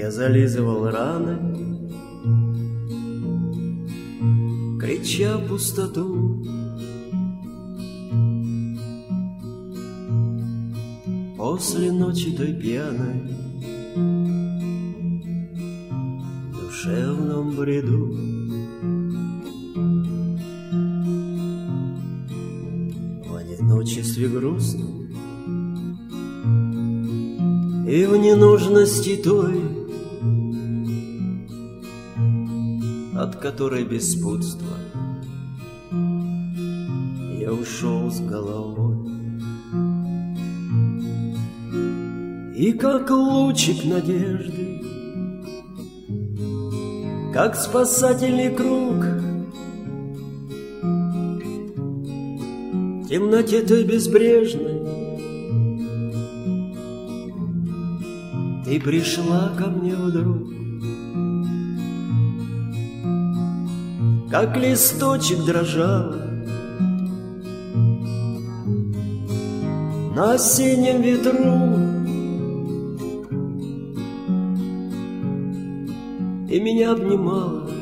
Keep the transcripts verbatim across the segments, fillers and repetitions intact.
Я зализывал раны, крича в пустоту. После ночи той пьяной, в душевном бреду, в одиночестве грустном и в ненужности той, от которой беспутства я ушел с головой. И как лучик надежды, как спасательный круг, в темноте той безбрежной ты пришла ко мне вдруг. Как листочек дрожала на осеннем ветру, и меня обнимала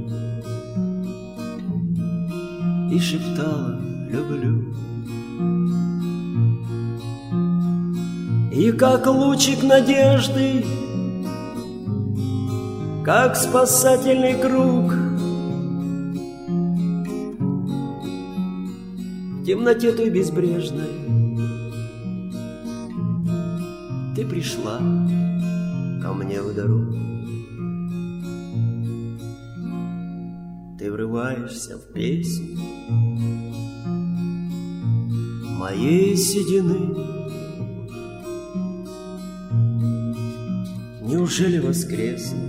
и шептала «люблю». И как лучик надежды, как спасательный круг, в темноте той безбрежной ты пришла ко мне в дорогу. Ты врываешься в песню моей седины. Неужели воскресну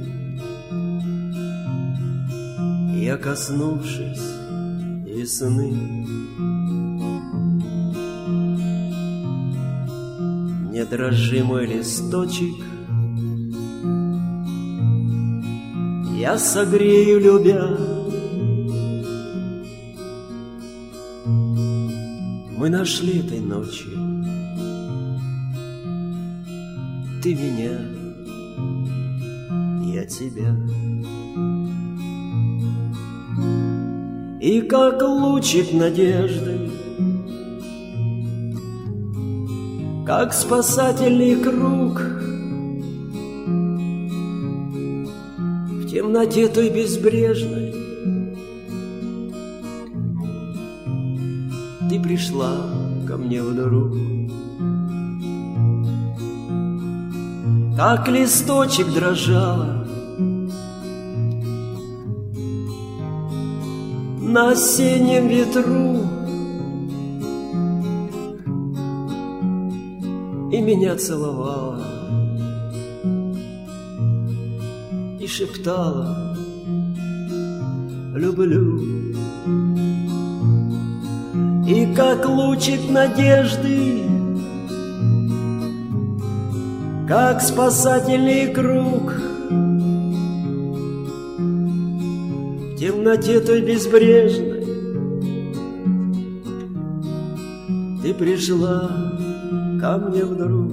я, коснувшись весны? Не дрожи, мой листочек, я согрею, любя. Мы нашли этой ночью ты меня, я тебя. И как лучик надежды, как спасательный круг, в темноте той безбрежной ты пришла ко мне вдруг. Как листочек дрожала на осеннем ветру, и меня целовала и шептала «люблю». И как лучик надежды, как спасательный круг, в темноте той безбрежной ты пришла ко мне вдруг.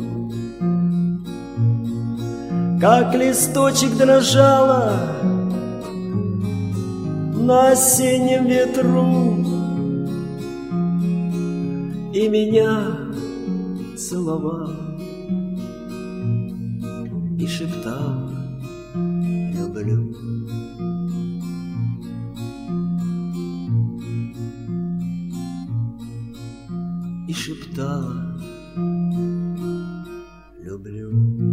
Как листочек дрожала на осеннем ветру, и меня целовала и шептала «люблю». И шептала «люблю».